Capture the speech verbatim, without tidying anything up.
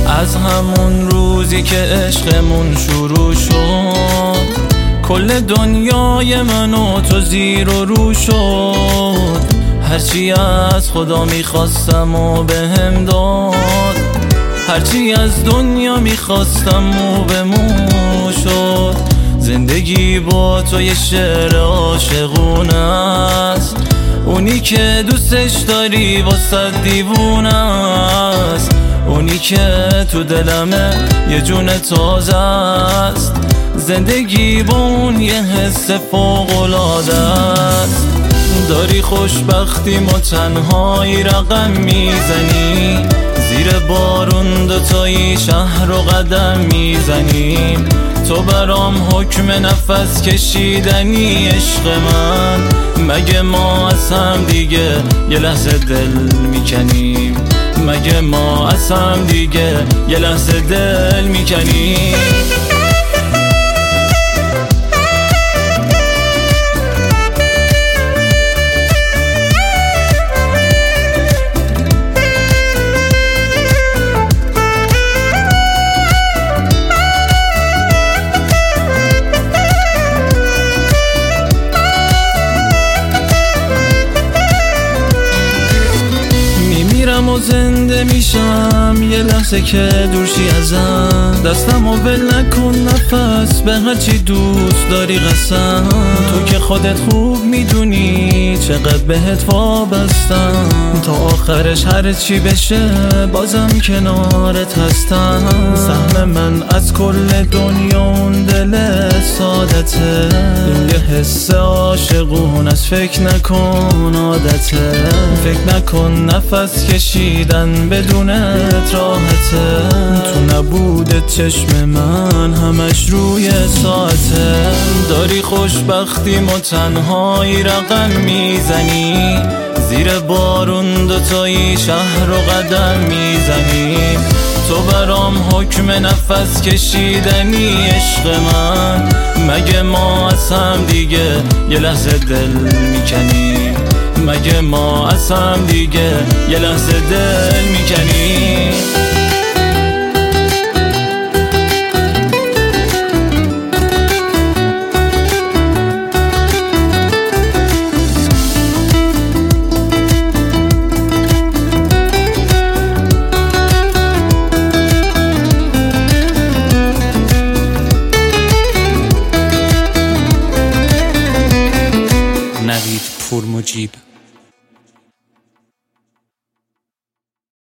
از همون روزی که عشقمون شروع شد کل دنیای من و تو زیر و رو شد. هرچی از خدا میخواستم و بهم داد، هرچی از دنیا میخواستم و بمون شد. زندگی با تو یه شعر عاشقونه است، اونی که دوستش داری واسه دیوونه است. اونی که تو دلمه یه جون تازه است، زندگی با اون یه حس فوق‌العاده است. داری خوشبختیم و تنهایی رقم میزنی، زیر بارون دوتایی شهر رو قدم میزنیم. تو برام حکم نفس کشیدنی عشق من، مگه ما از هم دیگه یه لحظه دل میکنیم؟ مگه ما از هم دیگه یه لحظه دل میکنیم؟ و زنده میشم یه لحظه که دورشی ازم. دستم و ول نکن نفس به هرچی دوست داری قسم. تو که خودت خوب میدونی چقدر بهت وابستم، تا آخرش هرچی بشه بازم کنارت هستم. سهم من از کل دنیا اون دل سادته، این یه حس عاشقون از فکر نکن عادته. فکر نکن نفس کشیدن بدونت راحته، تو نبودت چشم من همش روی ساعته. داری خوشبختیم و تنهایی رقم میزنی، زیر بارون دوتایی شهر رو قدم میزنیم. تو برام حکم نفس کشیدنی عشق من، مگه ما از هم دیگه یه لحظه دل میکنیم؟ مگه ما از هم دیگه یه لحظه دل میکنیم؟ نوید پورمجیب.